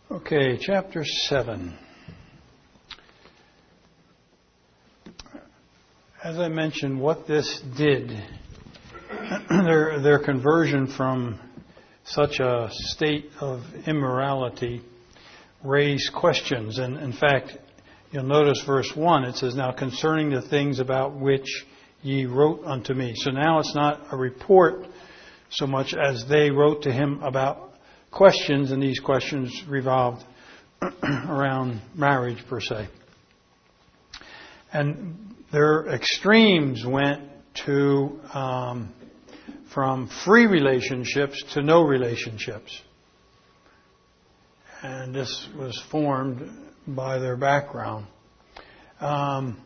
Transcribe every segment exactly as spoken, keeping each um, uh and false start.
Okay, chapter seven. As I mentioned, what this did, their, their conversion from such a state of immorality raised questions. And in fact, you'll notice verse one, it says, "Now concerning the things about which ye wrote unto me." So now it's not a report so much as they wrote to him about questions, and these questions revolved around marriage per se. And their extremes went to um, from free relationships to no relationships. And this was formed by their background. Um,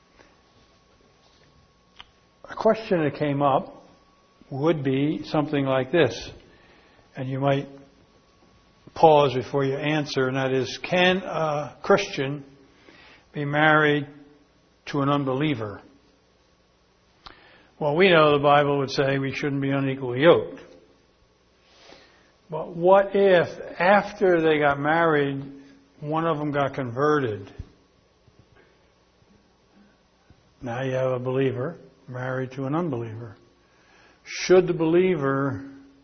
a question that came up would be something like this, and you might pause before you answer, and that is, can a Christian be married to an unbeliever? Well, we know the Bible would say we shouldn't be unequally yoked. But what if after they got married, one of them got converted? Now you have a believer married to an unbeliever. Should the believer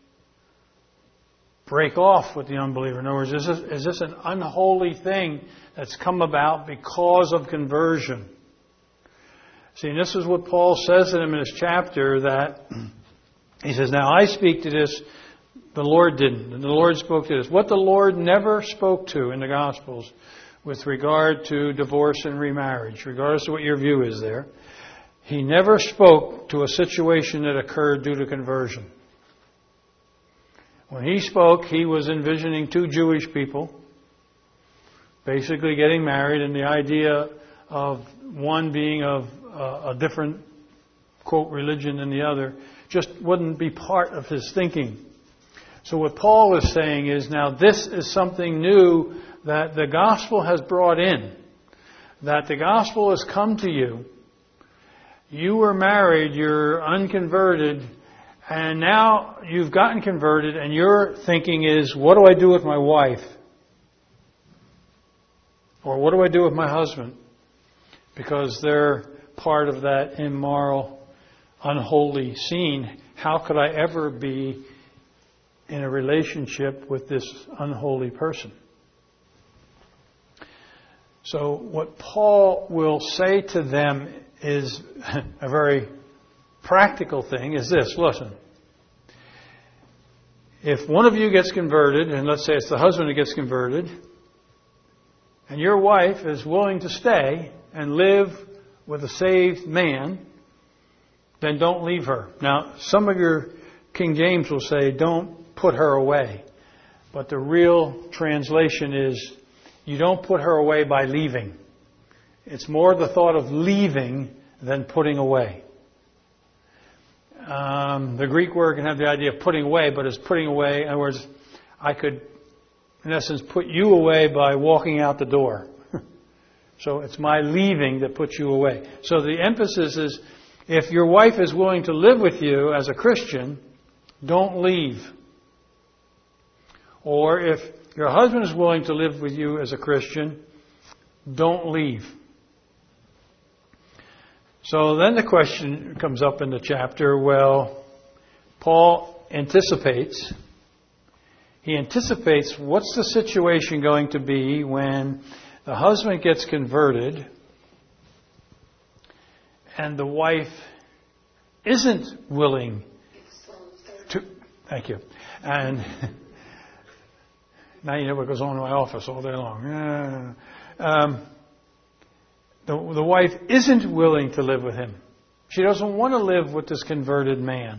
break off with the unbeliever? In other words, is this, is this an unholy thing that's come about because of conversion? See, and this is what Paul says to them in this chapter, that he says, "Now I speak to this, the Lord didn't. And the Lord spoke to this." What the Lord never spoke to in the Gospels with regard to divorce and remarriage, regardless of what your view is there, He never spoke to a situation that occurred due to conversion. When He spoke, He was envisioning two Jewish people basically getting married, and the idea of one being of uh, a different, quote, religion than the other just wouldn't be part of His thinking. So what Paul is saying is, now this is something new that the gospel has brought in, that the gospel has come to you. You were married, you're unconverted, and now you've gotten converted, and your thinking is, what do I do with my wife? Or what do I do with my husband? Because they're part of that immoral, unholy scene. How could I ever be in a relationship with this unholy person? So what Paul will say to them is a very practical thing, is this. Listen, if one of you gets converted, and let's say it's the husband who gets converted, and your wife is willing to stay and live with a saved man, then don't leave her. Now, some of your King James will say, don't put her away. But the real translation is, you don't put her away by leaving. It's more the thought of leaving than putting away. Um, the Greek word can have the idea of putting away, but it's putting away. In other words, I could, in essence, put you away by walking out the door. So it's my leaving that puts you away. So the emphasis is, if your wife is willing to live with you as a Christian, don't leave. Or if your husband is willing to live with you as a Christian, don't leave. So then the question comes up in the chapter, well, Paul anticipates, he anticipates what's the situation going to be when the husband gets converted and the wife isn't willing to, thank you, and now you know what goes on in my office all day long. Um, the, the wife isn't willing to live with him. She doesn't want to live with this converted man.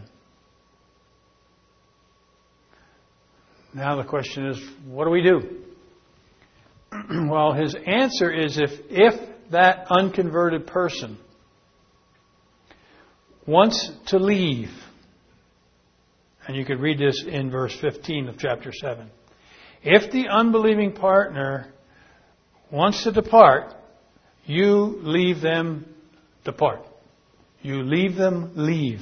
Now the question is, what do we do? Well, his answer is, if, if that unconverted person wants to leave, and you could read this in verse fifteen of chapter seven. If the unbelieving partner wants to depart, you leave them depart. You leave them leave.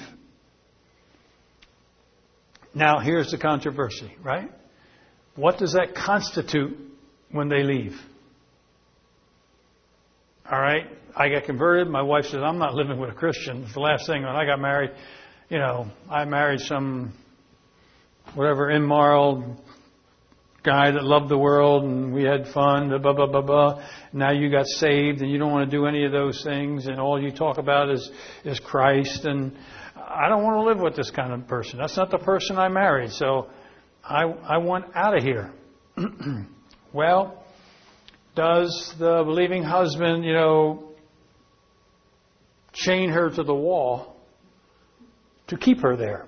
Now, here's the controversy, right? What does that constitute when they leave. All right? I got converted. My wife says, I'm not living with a Christian. It's the last thing. When I got married, you know, I married some, whatever, immoral guy that loved the world, and we had fun, blah, blah, blah, blah. Now you got saved, and you don't want to do any of those things, and all you talk about is, is Christ. And I don't want to live with this kind of person. That's not the person I married. So I, I want out of here. Well, does the believing husband, you know, chain her to the wall to keep her there?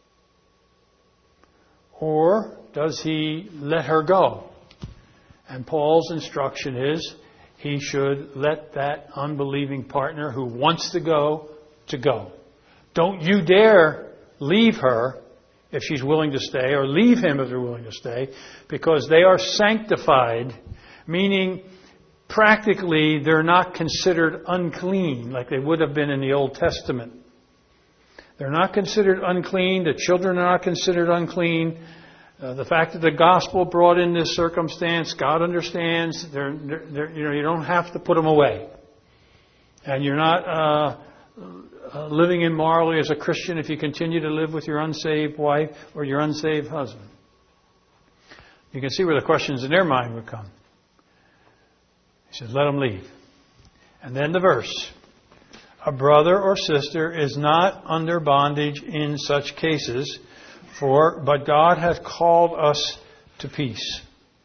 Or does he let her go? And Paul's instruction is he should let that unbelieving partner who wants to go, to go. Don't you dare leave her if she's willing to stay, or leave him if they're willing to stay, because they are sanctified, meaning practically they're not considered unclean like they would have been in the Old Testament. They're not considered unclean. The children are not considered unclean. Uh, the fact that the gospel brought in this circumstance, God understands. They're, they're, they're, you know, you don't have to put them away. And you're not uh, uh, living immorally as a Christian if you continue to live with your unsaved wife or your unsaved husband. You can see where the questions in their mind would come. He says, let them leave. And then the verse. A brother or sister is not under bondage in such cases, for but God hath called us to peace.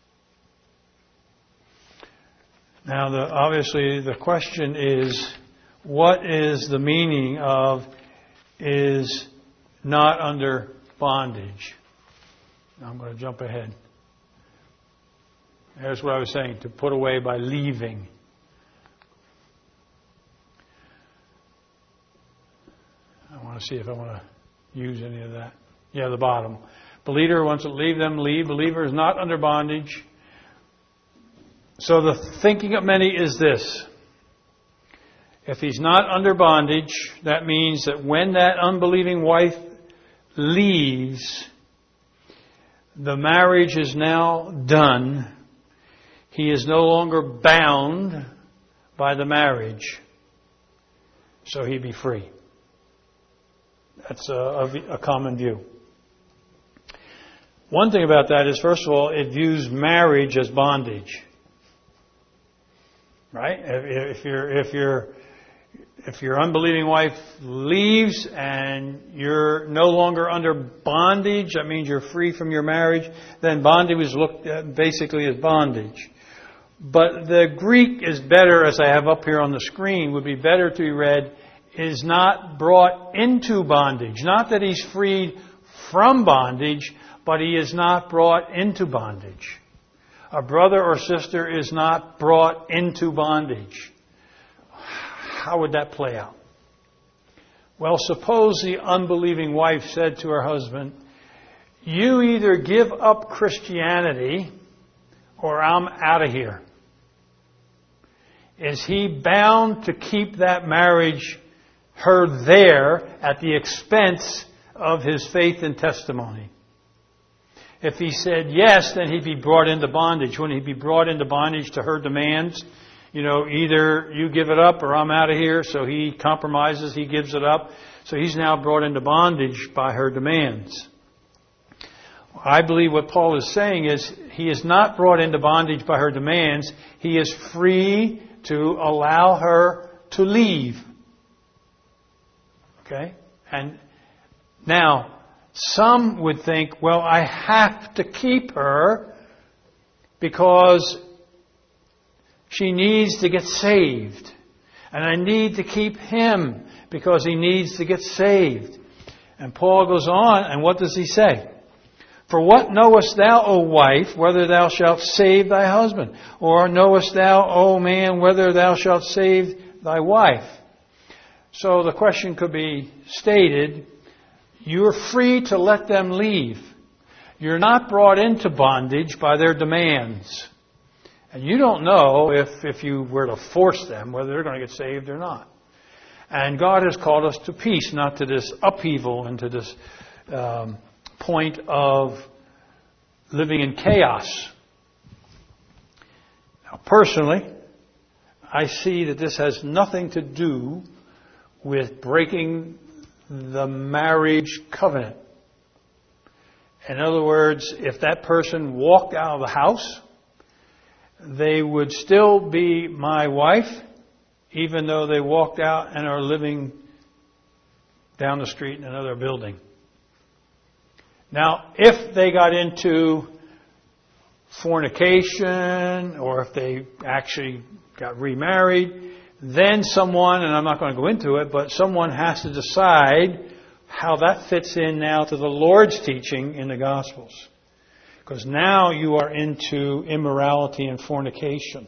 Now, the, obviously, the question is, what is the meaning of is not under bondage? Now, I'm going to jump ahead. Here's what I was saying, to put away by leaving. I want to see if I want to use any of that. Yeah, the bottom. Believer wants to leave them, leave. Believer is not under bondage. So the thinking of many is this. If he's not under bondage, that means that when that unbelieving wife leaves, the marriage is now done. He is no longer bound by the marriage. So he be free. That's a, a common view. One thing about that is, first of all, it views marriage as bondage. Right? If, if your if your if your unbelieving wife leaves and you're no longer under bondage, that means you're free from your marriage, then bondage was looked at basically as bondage. But the Greek is better, as I have up here on the screen, would be better to be read, is not brought into bondage. Not that he's freed from bondage, but he is not brought into bondage. A brother or sister is not brought into bondage. How would that play out? Well, suppose the unbelieving wife said to her husband, you either give up Christianity or I'm out of here. Is he bound to keep that marriage, her there, at the expense of his faith and testimony? If he said yes, then he'd be brought into bondage. Wouldn't he be brought into bondage to her demands? You know, either you give it up or I'm out of here. So he compromises, he gives it up. So he's now brought into bondage by her demands. I believe what Paul is saying is he is not brought into bondage by her demands. He is free to allow her to leave. Okay? And now, some would think, well, I have to keep her because she needs to get saved. And I need to keep him because he needs to get saved. And Paul goes on, and what does he say? For what knowest thou, O wife, whether thou shalt save thy husband? Or knowest thou, O man, whether thou shalt save thy wife? So the question could be stated, you're free to let them leave. You're not brought into bondage by their demands. And you don't know if, if you were to force them, whether they're going to get saved or not. And God has called us to peace, not to this upheaval and to this um, point of living in chaos. personally, I see that this has nothing to do with breaking the marriage covenant. In other words, if that person walked out of the house, they would still be my wife, even though they walked out and are living down the street in another building. Now, if they got into fornication, or if they actually got remarried, then someone, and I'm not going to go into it, but someone has to decide how that fits in now to the Lord's teaching in the Gospels. Because now you are into immorality and fornication.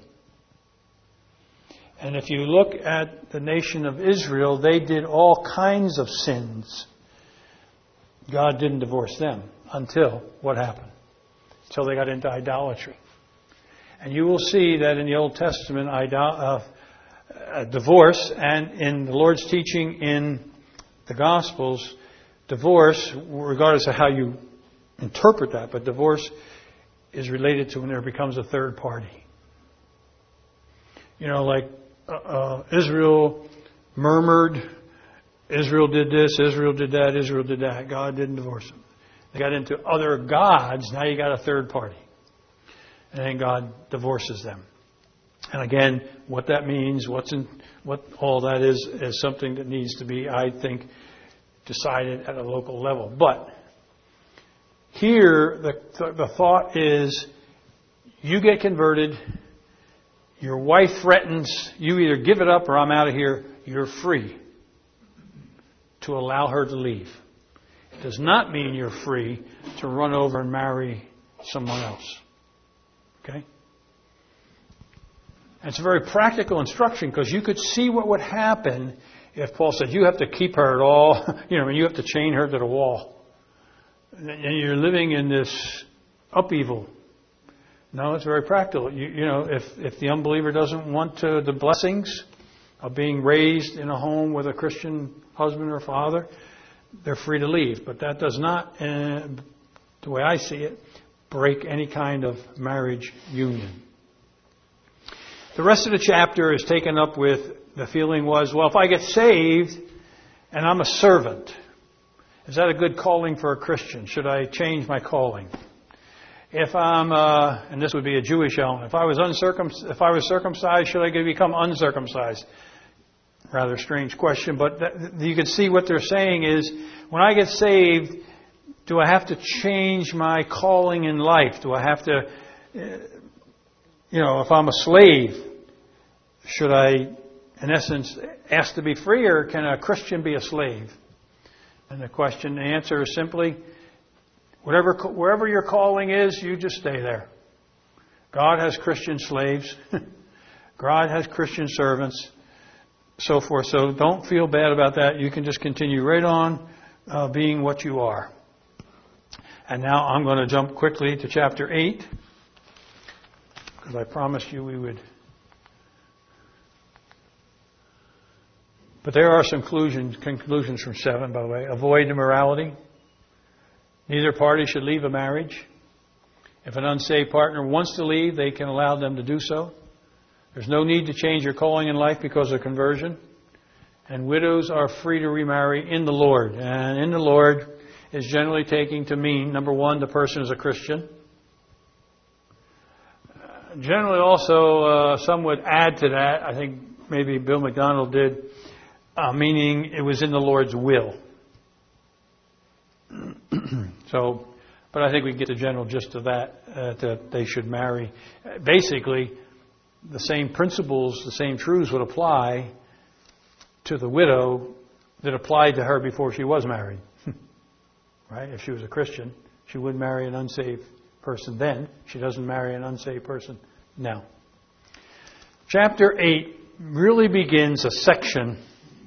And if you look at the nation of Israel, they did all kinds of sins. God didn't divorce them until what happened? Until they got into idolatry. And you will see that in the Old Testament, idol- uh, uh, divorce, and in the Lord's teaching in the Gospels, divorce, regardless of how you interpret that, but divorce is related to when there becomes a third party. You know, like uh, uh, Israel murmured, Israel did this, Israel did that, Israel did that. God didn't divorce them. They got into other gods. Now you got a third party. And then God divorces them. And again, what that means, what's in, what all that is, is something that needs to be, I think, decided at a local level. But here, the, the thought is, you get converted, your wife threatens, you either give it up or I'm out of here, you're free to allow her to leave. It does not mean you're free to run over and marry someone else. Okay? And it's a very practical instruction, because you could see what would happen if Paul said, you have to keep her at all, you know, you have to chain her to the wall. And you're living in this upheaval. No, it's very practical. You, you know, if, if the unbeliever doesn't want to, the blessings of being raised in a home with a Christian husband or father, they're free to leave. But that does not, uh, the way I see it, break any kind of marriage union. The rest of the chapter is taken up with the feeling was, well, if I get saved and I'm a servant, is that a good calling for a Christian? Should I change my calling? If I'm, uh, and this would be a Jewish element, if I was uncircumcised, if I was circumcised, should I become uncircumcised? Rather strange question, but that, you can see what they're saying is, when I get saved, do I have to change my calling in life? Do I have to, you know, if I'm a slave, should I, in essence, ask to be free, or can a Christian be a slave? And the question, the answer is simply, whatever, wherever your calling is, you just stay there. God has Christian slaves. God has Christian servants. So forth. So don't feel bad about that. You can just continue right on uh, being what you are. And now I'm going to jump quickly to chapter eight, because I promised you we would. But there are some conclusions, conclusions from seven, by the way. Avoid immorality. Neither party should leave a marriage. If an unsaved partner wants to leave, they can allow them to do so. There's no need to change your calling in life because of conversion. And widows are free to remarry in the Lord. And in the Lord is generally taking to mean, number one, the person is a Christian. Uh, generally also, uh, some would add to that, I think maybe Bill McDonald did, uh, meaning it was in the Lord's will. So, but I think we get the general gist of that, uh, that they should marry. Basically, the same principles, the same truths would apply to the widow that applied to her before she was married. Right? If she was a Christian, she would marry an unsaved person then. She doesn't marry an unsaved person now. Chapter eight really begins a section.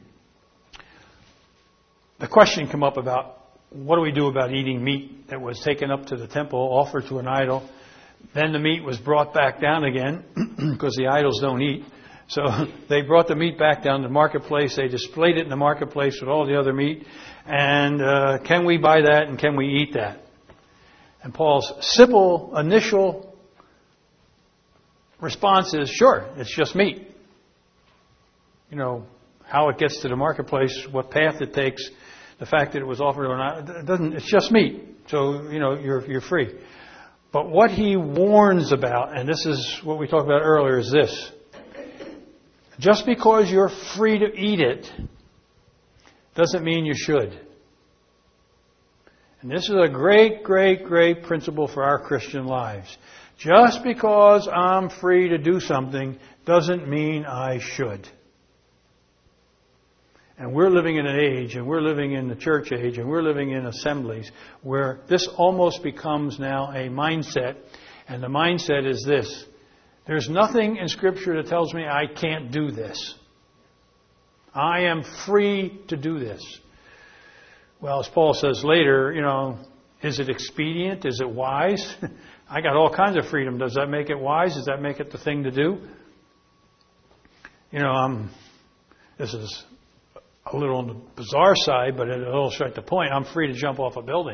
The question came up about, what do we do about eating meat that was taken up to the temple, offered to an idol? Then the meat was brought back down again, because the idols don't eat. So they brought the meat back down to the marketplace. They displayed it in the marketplace with all the other meat. And uh, can we buy that, and can we eat that? And Paul's simple initial response is, sure, it's just meat. You know, how it gets to the marketplace, what path it takes, the fact that it was offered or not, it doesn't, it's just meat. So, you know, you're, you're free. But what he warns about, and this is what we talked about earlier, is this. Just because you're free to eat it doesn't mean you should. And this is a great, great, great principle for our Christian lives. Just because I'm free to do something doesn't mean I should. And we're living in an age, and we're living in the church age, and we're living in assemblies where this almost becomes now a mindset. And the mindset is this. There's nothing in Scripture that tells me I can't do this. I am free to do this. Well, as Paul says later, you know, is it expedient? Is it wise? I got all kinds of freedom. Does that make it wise? Does that make it the thing to do? You know, um, this is a little on the bizarre side, but it'll illustrate the point. I'm free to jump off a building.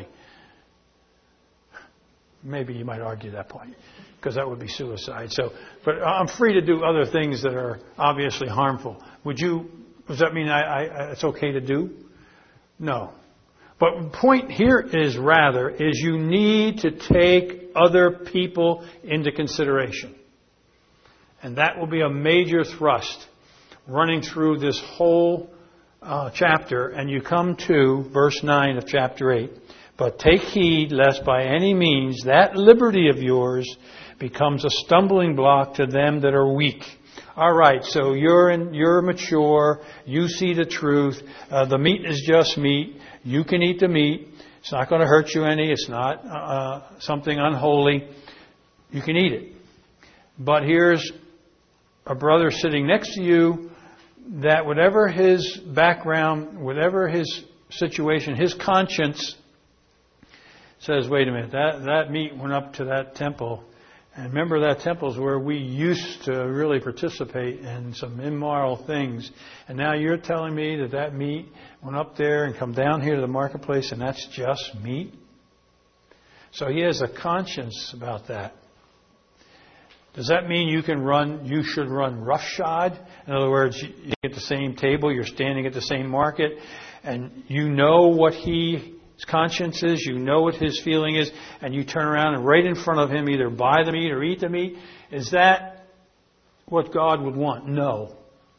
Maybe you might argue that point, because that would be suicide. So, but I'm free to do other things that are obviously harmful. Would you? Does that mean I, I, it's okay to do? No. But the point here is rather is you need to take other people into consideration, and that will be a major thrust running through this whole uh, chapter. And you come to verse nine of chapter eight. But take heed lest by any means that liberty of yours becomes a stumbling block to them that are weak. All right, so you're in, you're mature. You see the truth. Uh, the meat is just meat. You can eat the meat. It's not going to hurt you any. It's not uh, something unholy. You can eat it. But here's a brother sitting next to you that whatever his background, whatever his situation, his conscience says, wait a minute, that, that meat went up to that temple. And remember, that temple is where we used to really participate in some immoral things. And now you're telling me that that meat went up there and come down here to the marketplace and that's just meat? So he has a conscience about that. Does that mean you can run, you should run roughshod? In other words, you at the same table, you're standing at the same market, and you know what he his conscience is, you know what his feeling is, and you turn around and right in front of him either buy the meat or eat the meat. Is that what God would want? No.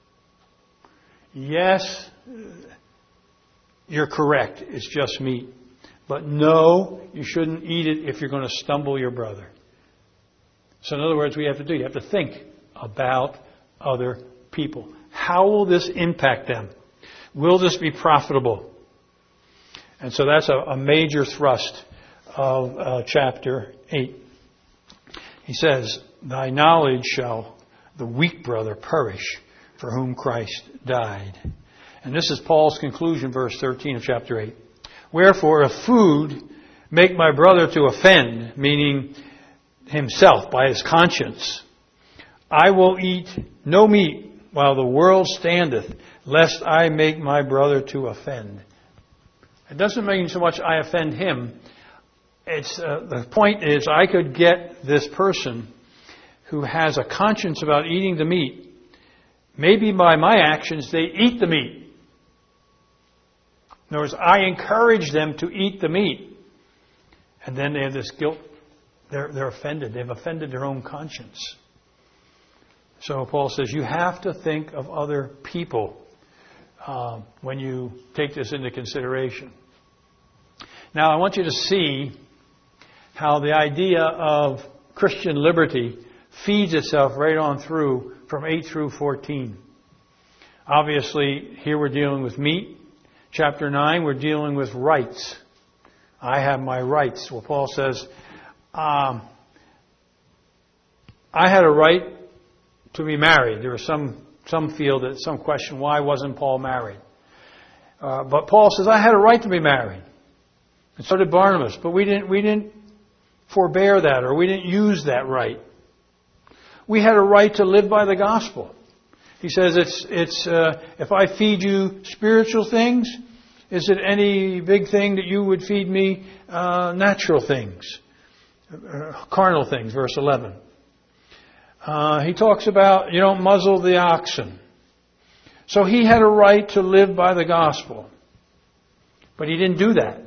Yes, you're correct. It's just meat. But no, you shouldn't eat it if you're going to stumble your brother. So in other words, we have to do, you have to think about other people. How will this impact them? Will this be profitable? And so that's a, a major thrust of uh, chapter eight. He says, thy knowledge shall the weak brother perish for whom Christ died. And this is Paul's conclusion, verse thirteen of chapter eight. Wherefore, if food make my brother to offend, meaning himself by his conscience, I will eat no meat while the world standeth, lest I make my brother to offend. It doesn't mean so much I offend him. It's uh, the point is I could get this person who has a conscience about eating the meat. Maybe by my actions they eat the meat. In other words, I encourage them to eat the meat. And then they have this guilt. They're, they're offended. They've offended their own conscience. So Paul says you have to think of other people Uh, when you take this into consideration. Now, I want you to see how the idea of Christian liberty feeds itself right on through from eight through fourteen. Obviously, here we're dealing with meat. Chapter nine, we're dealing with rights. I have my rights. Well, Paul says, um, I had a right to be married. There was some Some feel that some question, why wasn't Paul married? Uh, but Paul says, I had a right to be married. And so did Barnabas. But we didn't, we didn't forbear that, or we didn't use that right. We had a right to live by the gospel. He says, it's, it's, uh, if I feed you spiritual things, is it any big thing that you would feed me uh, natural things? Uh, carnal things, verse eleven. Uh, he talks about you don't muzzle the oxen. So he had a right to live by the gospel. But he didn't do that.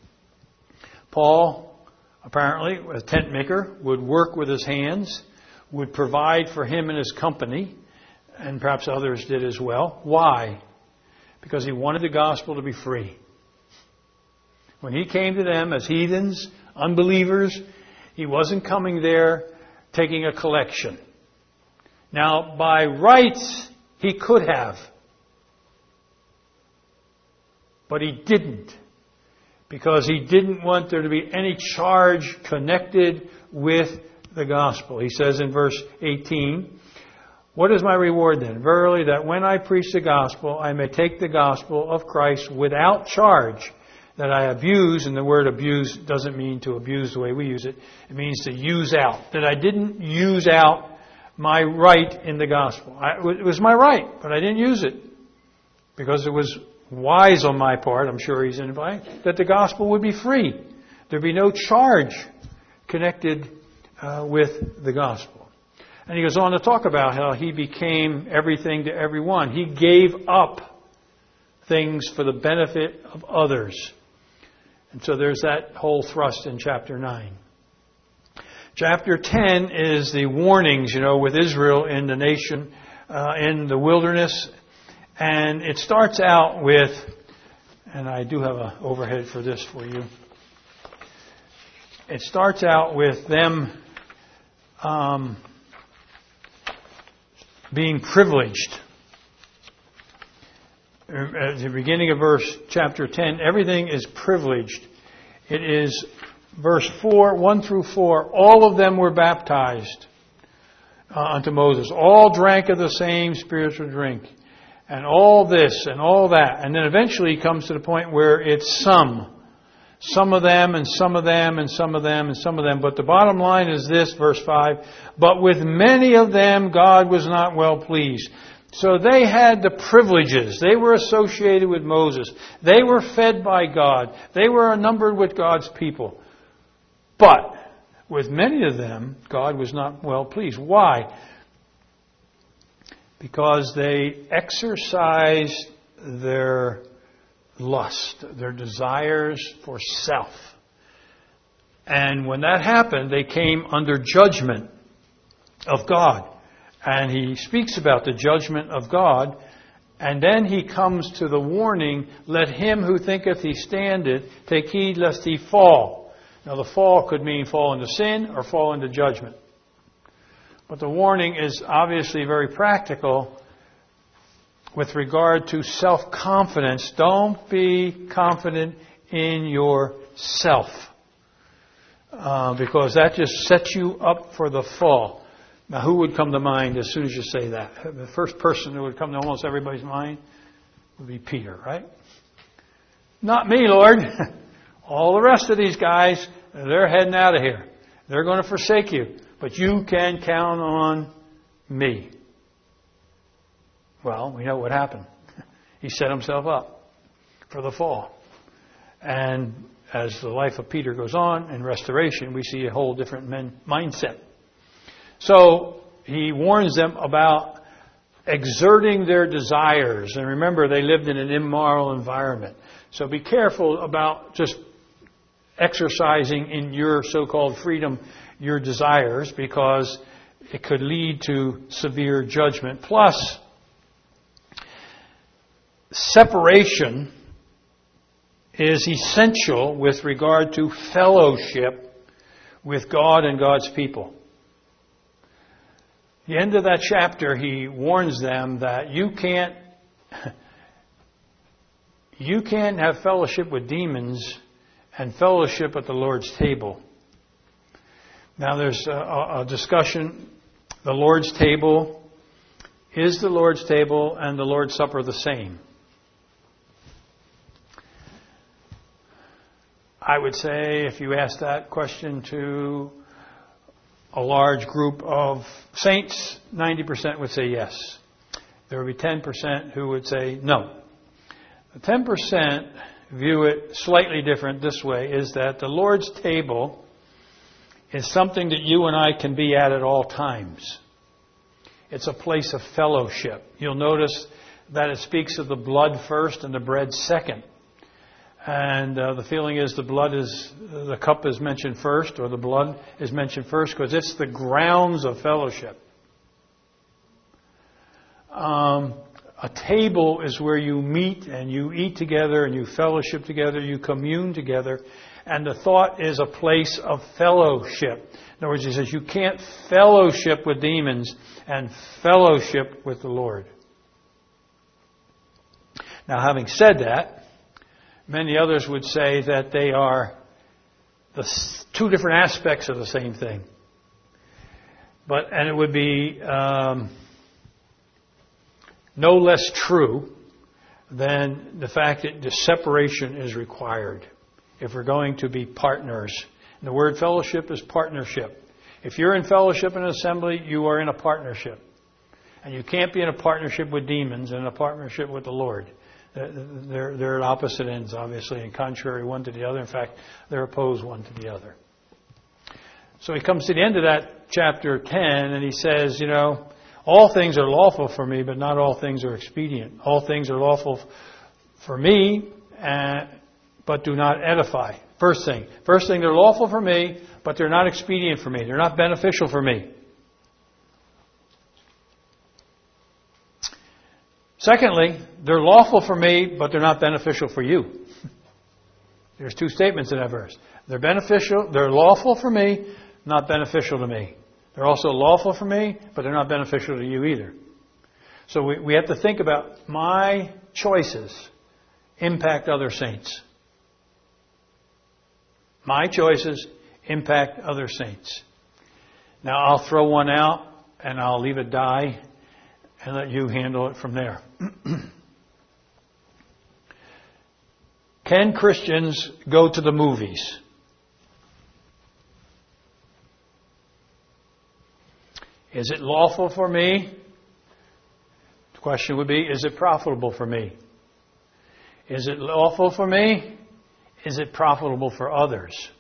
Paul, apparently, a tent maker, would work with his hands, would provide for him and his company, and perhaps others did as well. Why? Because he wanted the gospel to be free. When he came to them as heathens, unbelievers, he wasn't coming there taking a collection. Now, by rights, he could have. But he didn't. Because he didn't want there to be any charge connected with the gospel. He says in verse eighteen, what is my reward then? Verily, that when I preach the gospel, I may take the gospel of Christ without charge, that I abuse, and the word abuse doesn't mean to abuse the way we use it. It means to use out. That I didn't use out my right in the gospel. I, it was my right, but I didn't use it. Because it was wise on my part, I'm sure he's inviting, that the gospel would be free. There'd be no charge connected uh, with the gospel. And he goes on to talk about how he became everything to everyone. He gave up things for the benefit of others. And so there's that whole thrust in chapter nine. Chapter ten is the warnings, you know, with Israel in the nation, uh, in the wilderness. And it starts out with, and I do have an overhead for this for you. It starts out with them um, being privileged. At the beginning of verse chapter ten, everything is privileged. It is verse four, one through four. All of them were baptized uh, unto Moses. All drank of the same spiritual drink. And all this and all that. And then eventually he comes to the point where it's some. Some of them and some of them and some of them and some of them. But the bottom line is this, verse five. But with many of them God was not well pleased. So they had the privileges. They were associated with Moses. They were fed by God. They were numbered with God's people. But with many of them God was not well pleased. Why? Because they exercised their lust, their desires for self. And when that happened, they came under judgment of God. And he speaks about the judgment of God. And then he comes to the warning, let him who thinketh he standeth take heed lest he fall. Now the fall could mean fall into sin or fall into judgment. But the warning is obviously very practical with regard to self-confidence. Don't be confident in yourself. Uh, because that just sets you up for the fall. Now, who would come to mind as soon as you say that? The first person who would come to almost everybody's mind would be Peter, right? Not me, Lord. All the rest of these guys, they're heading out of here. They're going to forsake you. But you can count on me. Well, we know what happened. He set himself up for the fall. And as the life of Peter goes on in restoration, we see a whole different men- mindset. So he warns them about exerting their desires. And remember, they lived in an immoral environment. So be careful about just exercising in your so-called freedom your desires, because it could lead to severe judgment. Plus, separation is essential with regard to fellowship with God and God's people. At the end of that chapter, he warns them that you can't you can't have fellowship with demons and fellowship at the Lord's table. Now there's a, a discussion. The Lord's table, is the Lord's table and the Lord's Supper the same? I would say if you ask that question to a large group of saints, ninety percent would say yes. There would be ten percent who would say no. The ten percent view it slightly different this way, is that the Lord's table is something that you and I can be at at all times. It's a place of fellowship. You'll notice that it speaks of the blood first and the bread second. And uh, the feeling is the blood is, the cup is mentioned first, or the blood is mentioned first, because it's the grounds of fellowship. Um, a table is where you meet and you eat together and you fellowship together, you commune together. And the thought is a place of fellowship. In other words, he says you can't fellowship with demons and fellowship with the Lord. Now, having said that, many others would say that they are the two different aspects of the same thing. But and it would be um, no less true than the fact that the separation is required if we're going to be partners. And the word fellowship is partnership. If you're in fellowship in an assembly, you are in a partnership. And you can't be in a partnership with demons and a partnership with the Lord. They're, they're at opposite ends, obviously, and contrary one to the other. In fact, they're opposed one to the other. So he comes to the end of that chapter ten, and he says, you know, all things are lawful for me, but not all things are expedient. All things are lawful for me, uh, but do not edify. First thing. First thing, they're lawful for me, but they're not expedient for me. They're not beneficial for me. Secondly, they're lawful for me, but they're not beneficial for you. There's two statements in that verse. They're beneficial, they're lawful for me, not beneficial to me. They're also lawful for me, but they're not beneficial to you either. So we, we have to think about my choices impact other saints. My choices impact other saints. Now I'll throw one out and I'll leave it die and let you handle it from there. Can Christians go to the movies? Is it lawful for me? The question would be, is it profitable for me? Is it lawful for me? Is it profitable for others?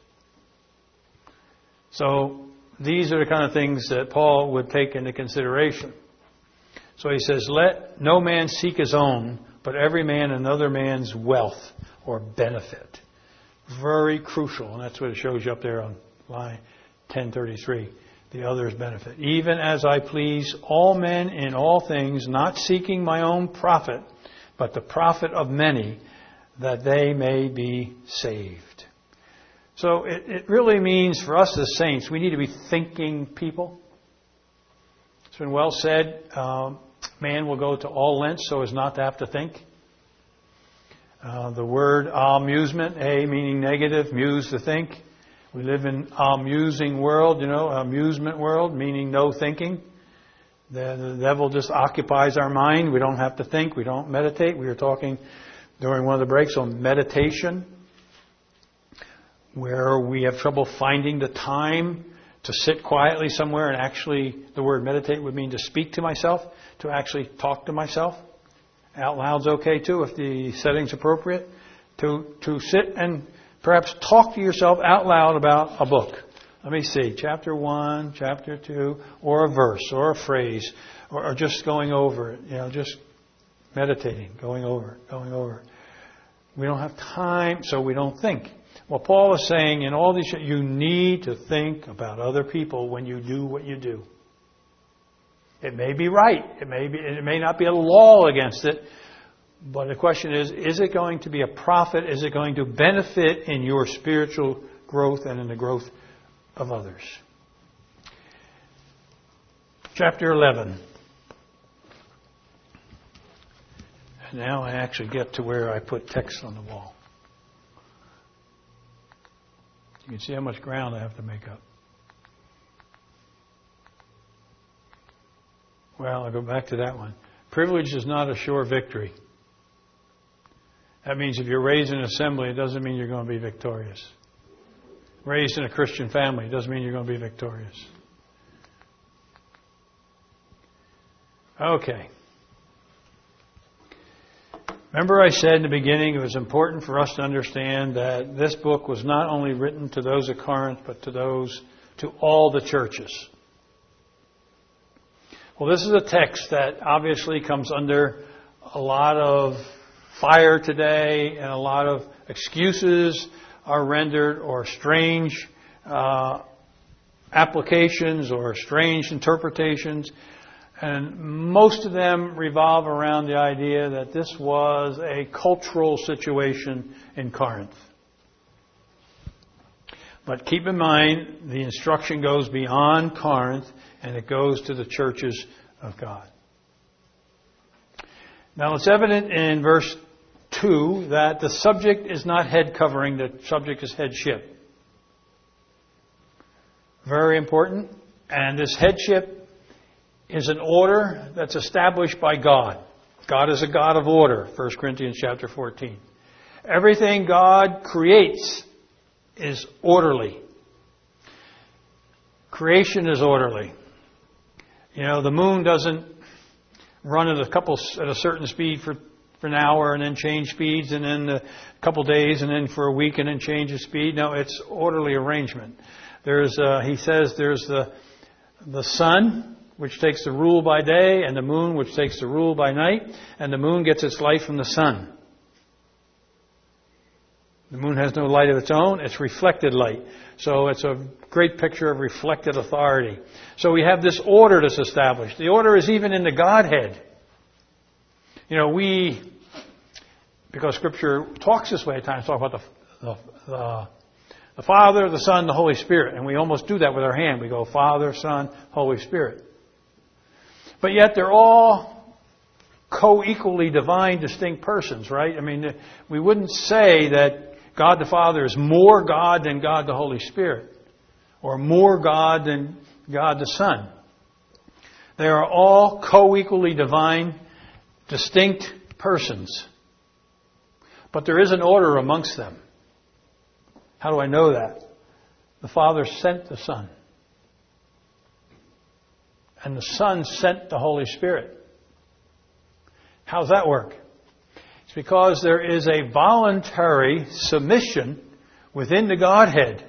So these are the kind of things that Paul would take into consideration. So he says, let no man seek his own, but every man another man's wealth or benefit. Very crucial. And that's what it shows you up there on line ten thirty-three. The other's benefit. Even as I please all men in all things, not seeking my own profit, but the profit of many, that they may be saved. So it, it really means for us as saints, we need to be thinking people. It's been well said, um, man will go to all lengths so as not to have to think. Uh, the word amusement, a meaning negative, muse to think. We live in amusing world, you know, amusement world, meaning no thinking. The, the devil just occupies our mind. We don't have to think. We don't meditate. We were talking during one of the breaks on meditation, where we have trouble finding the time to sit quietly somewhere and actually, the word meditate would mean to speak to myself, to actually talk to myself. Out loud's okay too if the setting's appropriate. To, to sit and perhaps talk to yourself out loud about a book. Let me see, chapter one, chapter two, or a verse, or a phrase, or, or just going over it. You know, just meditating, going over it, going over it. We don't have time, so we don't think. Well, Paul is saying in all these, you need to think about other people when you do what you do. It may be right. It may be. It may not be a law against it. But the question is, is it going to be a profit? Is it going to benefit in your spiritual growth and in the growth of others? Chapter eleven. And now I actually get to where I put text on the wall. You can see how much ground I have to make up. Well, I'll go back to that one. Privilege is not a sure victory. That means if you're raised in an assembly, it doesn't mean you're going to be victorious. Raised in a Christian family, it doesn't mean you're going to be victorious. Okay. Remember I said in the beginning it was important for us to understand that this book was not only written to those at Corinth, but to those, to all the churches. Well, this is a text that obviously comes under a lot of fire today, and a lot of excuses are rendered, or strange uh, applications or strange interpretations. And most of them revolve around the idea that this was a cultural situation in Corinth. But keep in mind, the instruction goes beyond Corinth, and it goes to the churches of God. Now, it's evident in verse two that the subject is not head covering, the subject is headship. Very important. And this headship is an order that's established by God. God is a God of order, First Corinthians chapter fourteen. Everything God creates is orderly. Creation is orderly. You know, the moon doesn't run at a couple at a certain speed for, for an hour and then change speeds, and then a couple days, and then for a week, and then change the speed. No, it's orderly arrangement. There's uh, he says there's the the sun, which takes the rule by day, and the moon, which takes the rule by night, and the moon gets its light from the sun. The moon has no light of its own, it's reflected light. So it's a great picture of reflected authority. So we have this order that's established. The order is even in the Godhead. You know, we, because Scripture talks this way at times, talk about the, the, the, the Father, the Son, the Holy Spirit. And we almost do that with our hand. We go Father, Son, Holy Spirit. But yet they're all co-equally divine, distinct persons, right? I mean, we wouldn't say that God the Father is more God than God the Holy Spirit, or more God than God the Son. They are all co-equally divine, distinct persons. But there is an order amongst them. How do I know that? The Father sent the Son. And the Son sent the Holy Spirit. How does that work? It's because there is a voluntary submission within the Godhead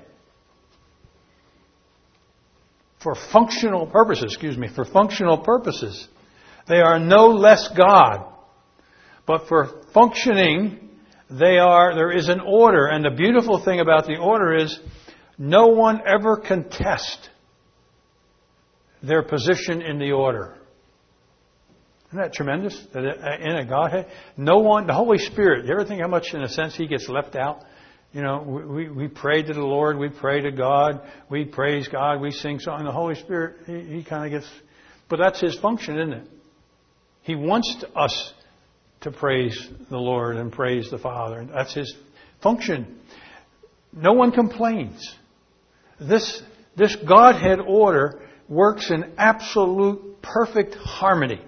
for functional purposes, excuse me, for functional purposes. They are no less God, but for functioning, they are, there is an order. And the beautiful thing about the order is no one ever contests their position in the order. Isn't that tremendous? That in a Godhead, no one, the Holy Spirit, you ever think how much, in a sense, He gets left out? You know, we, we pray to the Lord, we pray to God, we praise God, we sing songs. The Holy Spirit, He, he kind of gets, but that's His function, isn't it? He wants us to praise the Lord and praise the Father. That's His function. No one complains. This, this Godhead order works in absolute perfect harmony.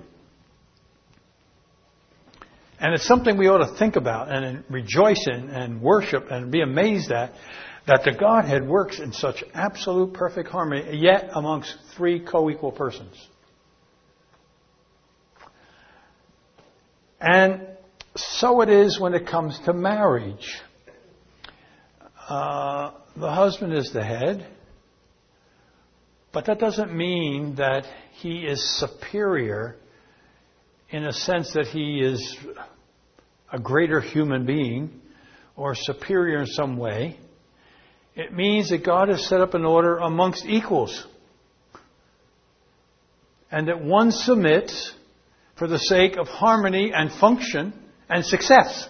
And it's something we ought to think about and rejoice in and worship and be amazed at, that the Godhead works in such absolute perfect harmony, yet amongst three co-equal persons. And so it is when it comes to marriage. Uh, the husband is the head. But that doesn't mean that he is superior in a sense that he is a greater human being or superior in some way. It means that God has set up an order amongst equals. And that one submits for the sake of harmony and function and success.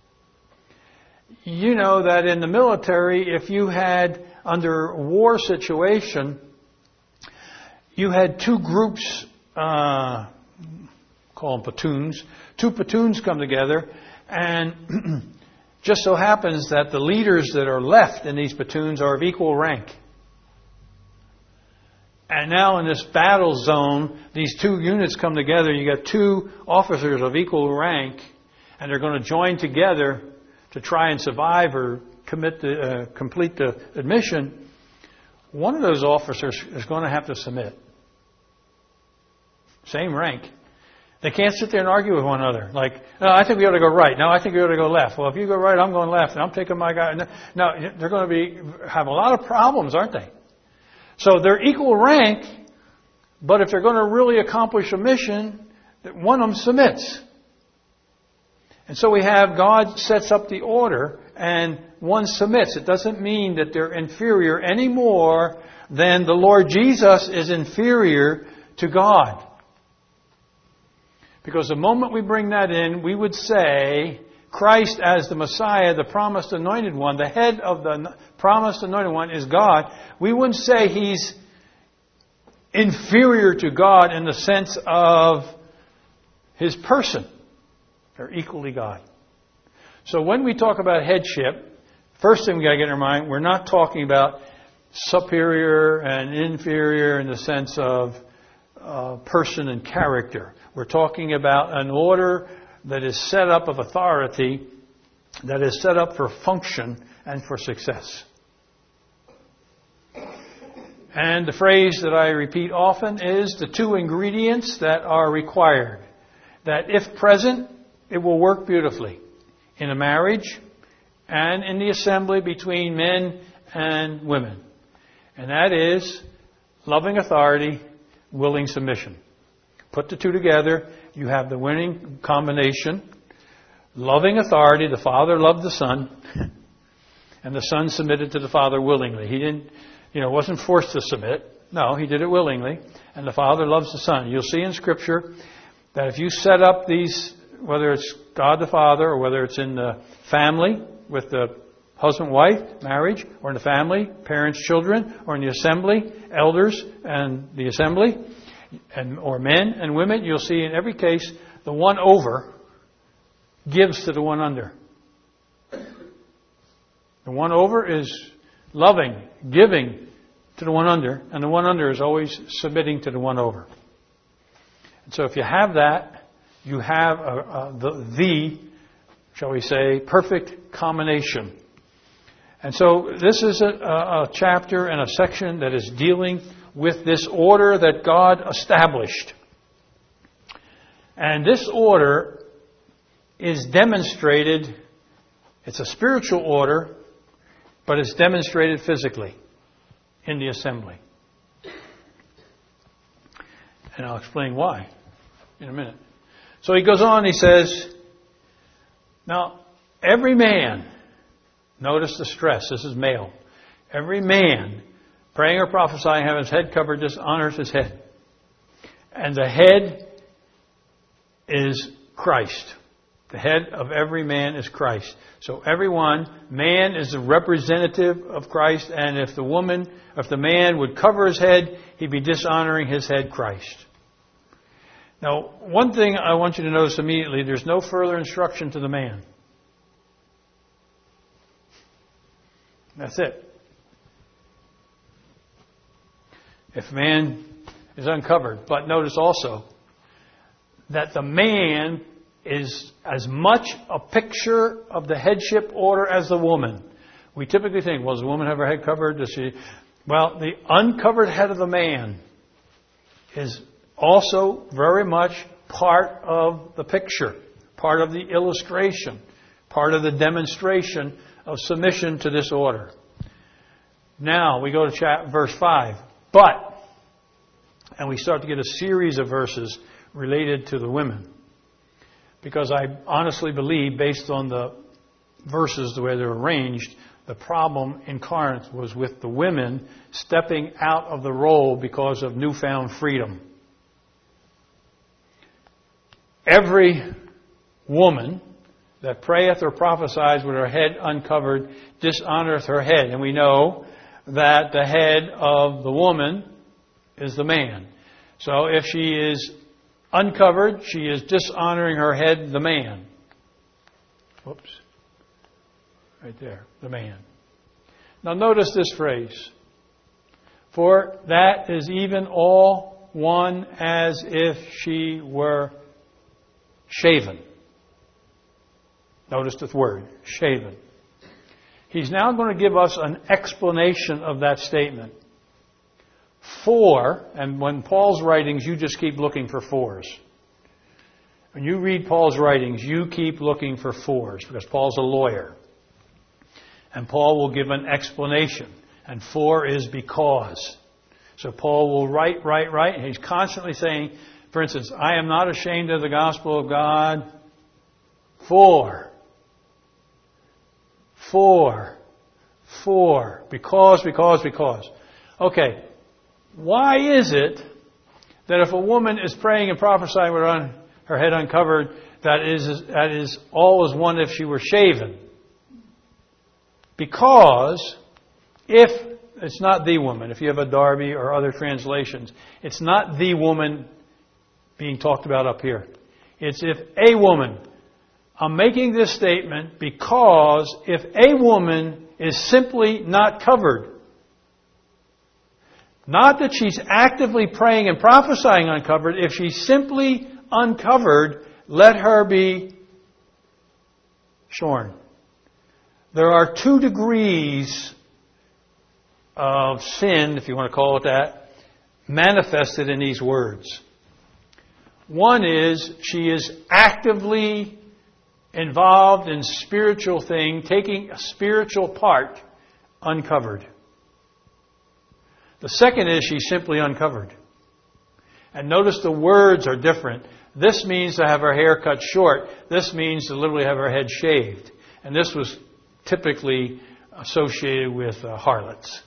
You know that in the military, if you had, under a war situation, you had two groups, uh, call them platoons, two platoons come together, and just so happens that the leaders that are left in these platoons are of equal rank. And now in this battle zone, these two units come together. You got two officers of equal rank, and they're going to join together to try and survive or commit the, uh, complete the admission. One of those officers is going to have to submit. Same rank. They can't sit there and argue with one another. Like, no, I think we ought to go right. No, I think we ought to go left. Well, if you go right, I'm going left, and I'm taking my guy. No, they're going to be have a lot of problems, aren't they? So they're equal rank, But if they're going to really accomplish a mission, one of them submits. And so we have God sets up the order and one submits. It doesn't mean that they're inferior any more than the Lord Jesus is inferior to God. Because the moment we bring that in, we would say Christ as the Messiah, the promised anointed one, the head of the promised anointed one is God. We wouldn't say He's inferior to God in the sense of His person. They're equally God. So when we talk about headship, first thing we got to get in our mind, we're not talking about superior and inferior in the sense of uh, person and character. We're talking about an order that is set up of authority, that is set up for function and for success. And the phrase that I repeat often is the two ingredients that are required. That if present, it will work beautifully in a marriage and in the assembly between men and women. And that is loving authority, willing submission. Put the two together, you have the winning combination. Loving authority, the Father loved the Son, and the Son submitted to the Father willingly. He didn't, you know, wasn't forced to submit. No, He did it willingly. And the Father loves the Son. You'll see in Scripture that if you set up these, whether it's God the Father or whether it's in the family with the husband, wife, marriage, or in the family, parents, children, or in the assembly, elders and the assembly, and or men and women, you'll see in every case the one over gives to the one under. The one over is loving, giving to the one under, and the one under is always submitting to the one over. And so if you have that, you have a, a, the, the, shall we say, perfect combination. And so this is a, a chapter and a section that is dealing with this order that God established. And this order is demonstrated, it's a spiritual order, but it's demonstrated physically in the assembly. And I'll explain why in a minute. So he goes on, he says, now every man, notice the stress, this is male, every man praying or prophesying, having his head covered, dishonors his head. And the head is Christ. The head of every man is Christ. So everyone, man is a representative of Christ, and if the woman, if the man would cover his head, he'd be dishonoring his head, Christ. Now, one thing I want you to notice immediately, there's no further instruction to the man. That's it. If man is uncovered. But notice also that the man is as much a picture of the headship order as the woman. We typically think, well, does the woman have her head covered? Does she? Well, the uncovered head of the man is also very much part of the picture, part of the illustration, part of the demonstration of submission to this order. Now we go to chapter, verse five. But, and we start to get a series of verses related to the women. Because I honestly believe, based on the verses, the way they're arranged, the problem in Corinth was with the women stepping out of the role because of newfound freedom. Every woman that prayeth or prophesies with her head uncovered dishonoreth her head. And we know that the head of the woman is the man. So if she is uncovered, she is dishonoring her head, the man. Whoops. Right there, the man. Now notice this phrase. For that is even all one as if she were shaven. Notice the word, shaven. He's now going to give us an explanation of that statement. For, and when Paul's writings, you just keep looking for fours. When you read Paul's writings, you keep looking for fours, because Paul's a lawyer. And Paul will give an explanation. And for is because. So Paul will write, write, write, and he's constantly saying, for instance, I am not ashamed of the gospel of God for, for, for, because, because, because. Okay, why is it that if a woman is praying and prophesying with her, her head uncovered, that is, that is all as one if she were shaven? Because if it's not the woman, if you have a Darby or other translations, it's not the woman being talked about up here. It's if a woman. I'm making this statement because if a woman is simply not covered, not that she's actively praying and prophesying uncovered, if she's simply uncovered, let her be shorn. There are two degrees of sin, if you want to call it that, manifested in these words. One is she is actively involved in spiritual thing, taking a spiritual part, uncovered. The second is she's simply uncovered. And notice the words are different. This means to have her hair cut short. This means to literally have her head shaved. And this was typically associated with uh, harlots.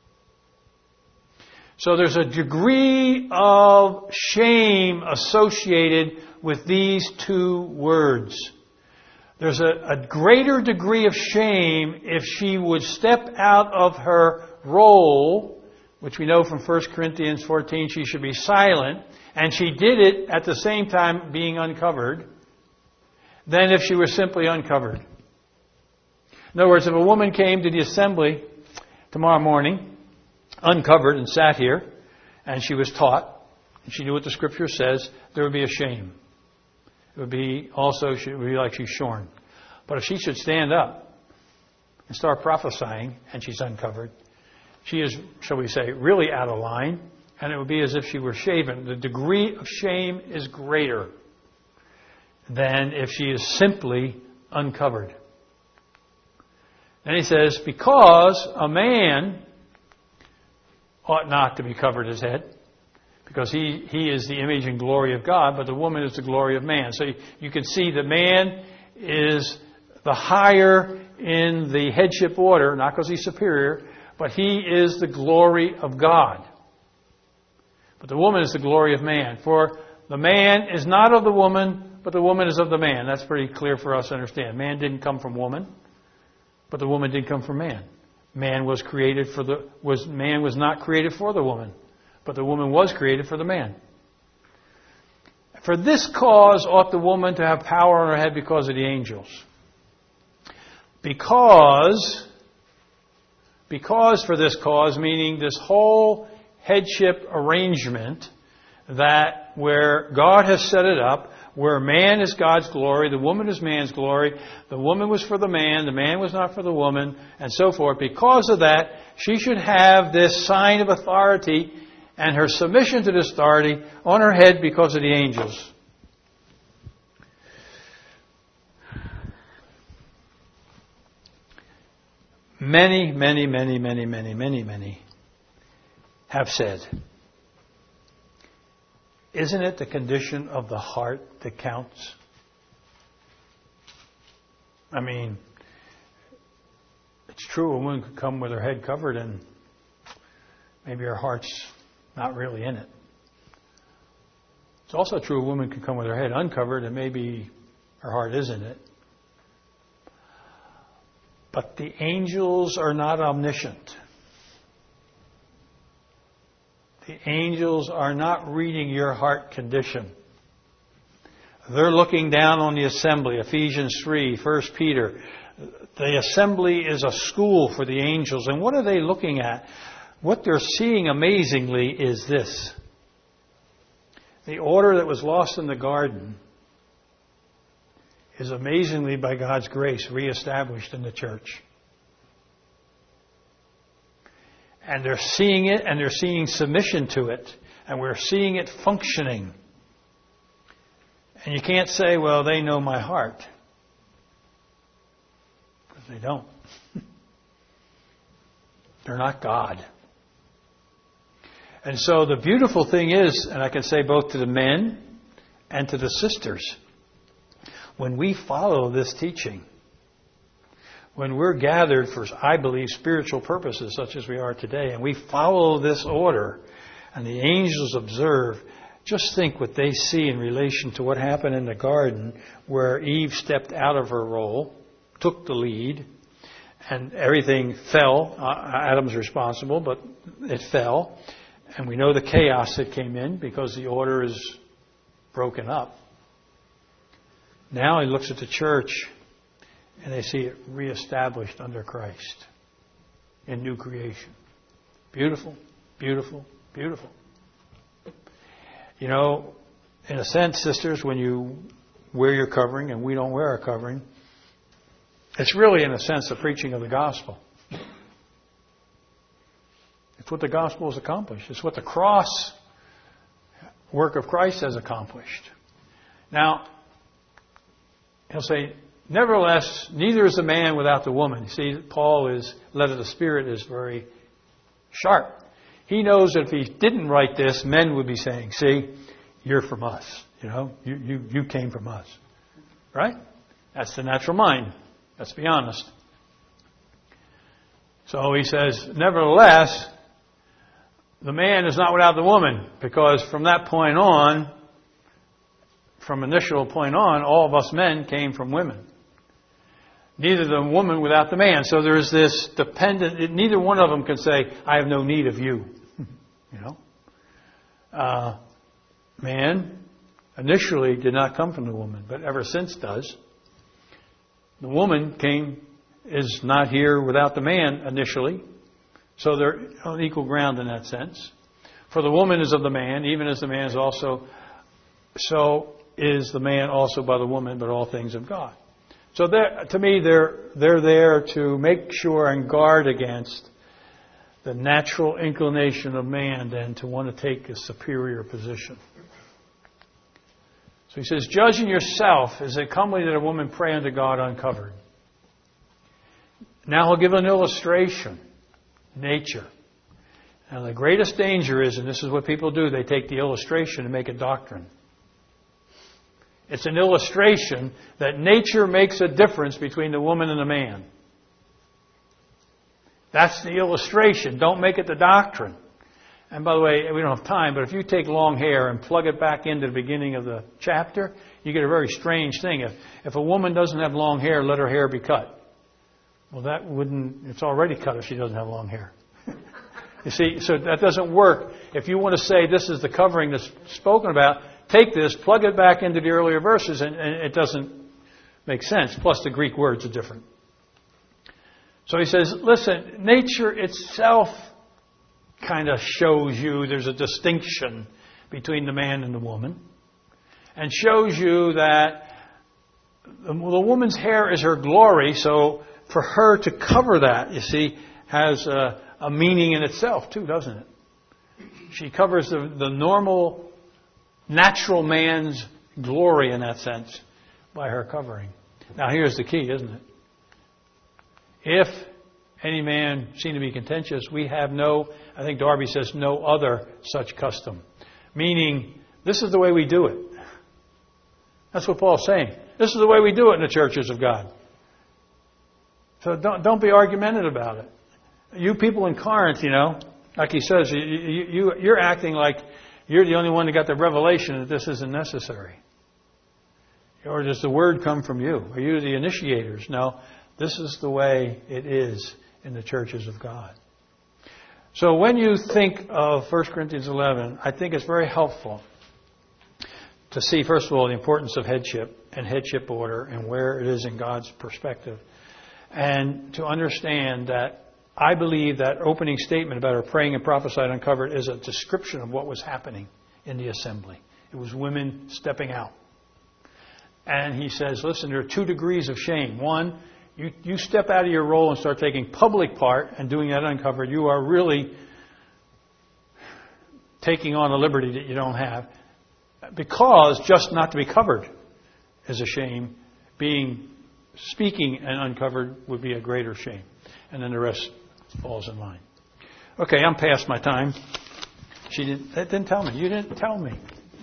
So there's a degree of shame associated with these two words. There's a, a greater degree of shame if she would step out of her role, which we know from First Corinthians fourteen, she should be silent, and she did it at the same time being uncovered, than if she were simply uncovered. In other words, if a woman came to the assembly tomorrow morning, uncovered and sat here, and she was taught, and she knew what the Scripture says, there would be a shame. It would be also, it would be like she's shorn. But if she should stand up and start prophesying, and she's uncovered, she is, shall we say, really out of line, and it would be as if she were shaven. The degree of shame is greater than if she is simply uncovered. Then he says, because a man ought not to be covered his head, because he, he is the image and glory of God, but the woman is the glory of man. So you, you can see the man is the higher in the headship order, not because he's superior, but he is the glory of God. But the woman is the glory of man. For the man is not of the woman, but the woman is of the man. That's pretty clear for us to understand. Man didn't come from woman, but the woman did come from man. Man was created for the was man was not created for the woman, but the woman was created for the man. For this cause ought the woman to have power on her head because of the angels. Because, because for this cause, meaning this whole headship arrangement that where God has set it up, where man is God's glory, the woman is man's glory, the woman was for the man, the man was not for the woman, and so forth. Because of that, she should have this sign of authority and her submission to this authority on her head because of the angels. Many, many, many, many, many, many, many have said, isn't it the condition of the heart that counts? I mean, it's true a woman could come with her head covered and maybe her heart's not really in it. It's also true a woman can come with her head uncovered and maybe her heart is in it. But the angels are not omniscient. The angels are not reading your heart condition. They're looking down on the assembly. Ephesians three, First Peter. The assembly is a school for the angels. And what are they looking at? What they're seeing amazingly is this. The order that was lost in the garden is amazingly, by God's grace, reestablished in the church. And they're seeing it, and they're seeing submission to it, and we're seeing it functioning. And you can't say, well, they know my heart. Because they don't. They're not God. And so the beautiful thing is, and I can say both to the men and to the sisters, when we follow this teaching, when we're gathered for, I believe, spiritual purposes such as we are today, and we follow this order, and the angels observe, just think what they see in relation to what happened in the garden where Eve stepped out of her role, took the lead, and everything fell. Uh, Adam's responsible, but it fell. And we know the chaos that came in because the order is broken up. Now he looks at the church and they see it reestablished under Christ in new creation. Beautiful, beautiful, beautiful. You know, in a sense, sisters, when you wear your covering and we don't wear our covering, it's really, in a sense, the preaching of the gospel. It's what the gospel has accomplished. It's what the cross work of Christ has accomplished. Now, he'll say, nevertheless, neither is the man without the woman. You see, Paul is, led of the Spirit, is very sharp. He knows that if he didn't write this, men would be saying, see, you're from us. You know, you, you, you came from us. Right? That's the natural mind. Let's be honest. So he says, nevertheless, the man is not without the woman, because from that point on, from initial point on, all of us men came from women. Neither the woman without the man. So there's this dependent, neither one of them can say, I have no need of you. You know? Uh, man initially did not come from the woman, but ever since does. The woman came, is not here without the man initially. So they're on equal ground in that sense. For the woman is of the man, even as the man is also, so is the man also by the woman, but all things of God. So to me, they're, they're there to make sure and guard against the natural inclination of man then to want to take a superior position. So he says, judging yourself, is it comely that a woman pray unto God uncovered? Now he'll give an illustration. Nature. Now the greatest danger is, and this is what people do, they take the illustration and make it doctrine. It's an illustration that nature makes a difference between the woman and the man. That's the illustration. Don't make it the doctrine. And by the way, we don't have time, but if you take long hair and plug it back into the beginning of the chapter, you get a very strange thing. If, if a woman doesn't have long hair, let her hair be cut. Well, that wouldn't, it's already cut if she doesn't have long hair. You see, so that doesn't work. If you want to say this is the covering that's spoken about, take this, plug it back into the earlier verses, and, and it doesn't make sense. Plus the Greek words are different. So he says, listen, nature itself kind of shows you there's a distinction between the man and the woman, and shows you that the, the woman's hair is her glory, so for her to cover that, you see, has a, a meaning in itself too, doesn't it? She covers the, the normal, natural man's glory in that sense by her covering. Now here's the key, isn't it? If any man seem to be contentious, we have no, I think Darby says, no other such custom. Meaning, this is the way we do it. That's what Paul's saying. This is the way we do it in the churches of God. So don't don't be argumentative about it. You people in Corinth, you know, like he says, you, you, you're acting like you're the only one that got the revelation that this isn't necessary. Or does the word come from you? Are you the initiators? No, this is the way it is in the churches of God. So when you think of First Corinthians eleven, I think it's very helpful to see, first of all, the importance of headship and headship order and where it is in God's perspective. And to understand that I believe that opening statement about her praying and prophesied uncovered is a description of what was happening in the assembly. It was women stepping out. And he says, listen, there are two degrees of shame. One, you, you step out of your role and start taking public part and doing that uncovered. You are really taking on a liberty that you don't have. Because just not to be covered is a shame. Being speaking and uncovered would be a greater shame. And then the rest falls in line. Okay, I'm past my time. She didn't. That didn't tell me. You didn't tell me.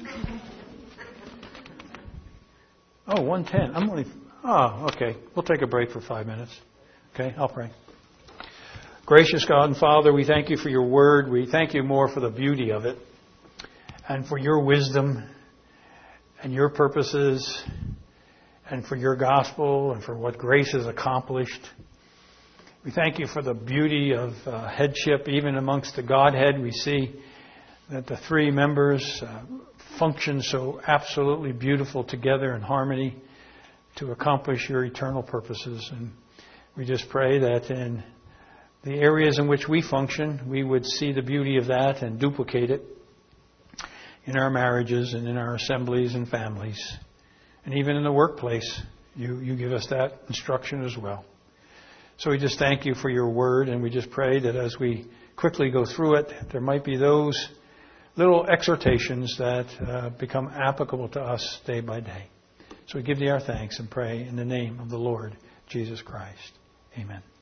Oh, one ten. I'm only. Oh, okay. We'll take a break for five minutes. Okay, I'll pray. Gracious God and Father, we thank you for your word. We thank you more for the beauty of it and for your wisdom and your purposes and for your gospel and for what grace has accomplished. We thank you for the beauty of uh, headship. Even amongst the Godhead, we see that the three members uh, function so absolutely beautiful together in harmony to accomplish your eternal purposes. And we just pray that in the areas in which we function, we would see the beauty of that and duplicate it in our marriages and in our assemblies and families. And even in the workplace, you, you give us that instruction as well. So we just thank you for your word, and we just pray that as we quickly go through it, there might be those little exhortations that uh, become applicable to us day by day. So we give thee our thanks and pray in the name of the Lord Jesus Christ. Amen.